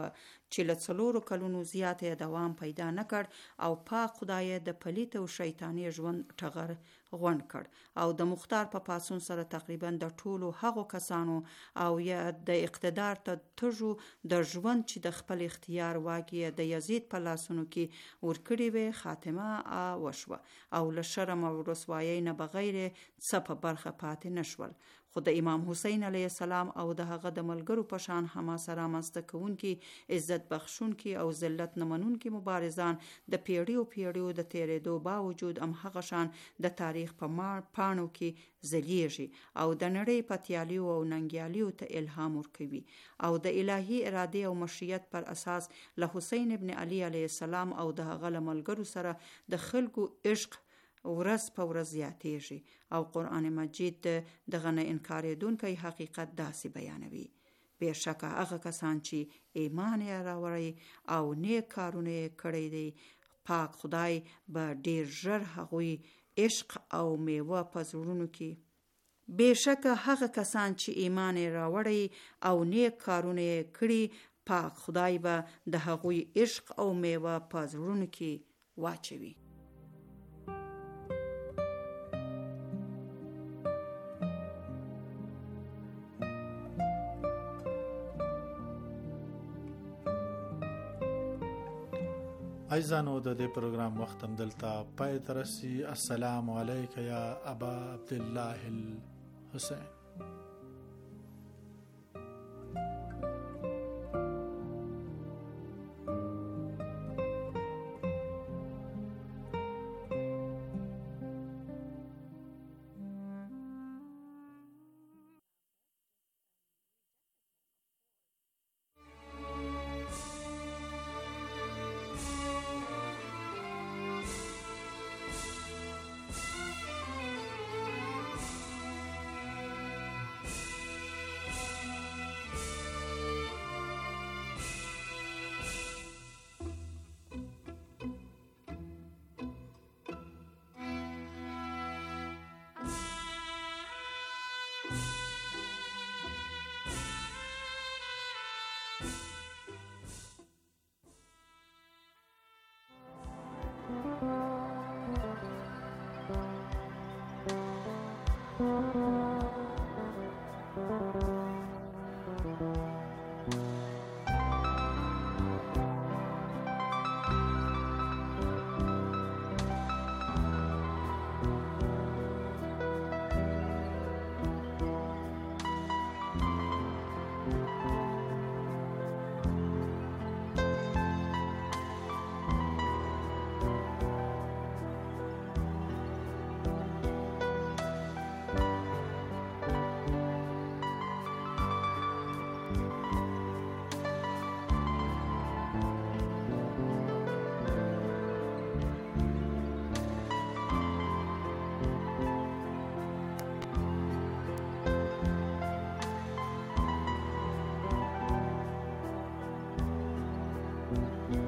چې له څلورو کلونو زیات یې دوام پیدا نه کړ او پاک خدای د پلیت او شیطانی ژوند ټغر غونډ کړ او د مختار په پا پاسون سره تقریبا د ټولو هغو کسانو او یا د اقتدار ته تجو د ژوند چې د خپل اختیار واګي د یزید په لاسونو کې ورکړي وي خاتمه وشوه او له شرم او رسوایی نه بغیر څه په برخه پاتې نشول. خو د امام حسین علیه السلام او د هغه د ملګرو په شان حماسه رامنځته کوونکي عزت بخښونکي او ذلت نه منونکي مبارزان د پیړیو پیړیو د تیرېدو باوجود هم هغه شان د تاریخ په پاڼو کې ځلیږي او د نړۍ په تیالیو او ننګیالیو ته الهام ورکوي او د الهي اراده او مشیت پر اساس له حسین ابن علی علیه السلام او د هغه له ملګرو سره د خلکو عشق ورځ په ورځ زیاتېږي او قرآن مجید دغه نه انکارېدونکی حقیقت داسې بیانوي: بېشکه هغه کسان چې ایمان یې راوړی او نیک کارونه یې کړی دی پاک خدای به ډېر ژر هغوی عشق او میوه په زړونو کې بېشکه هغه کسان چې ایمان یې راوړی او نیک کارونه یې کړي پاک خدای به د هغوی عشق او میوه په زړونو کې واچوي. عزیزانو د دې پروګرام وخت هم دلته پای ته رسي. السلام علیک یا ابا عبدالله الحسین. Thank you.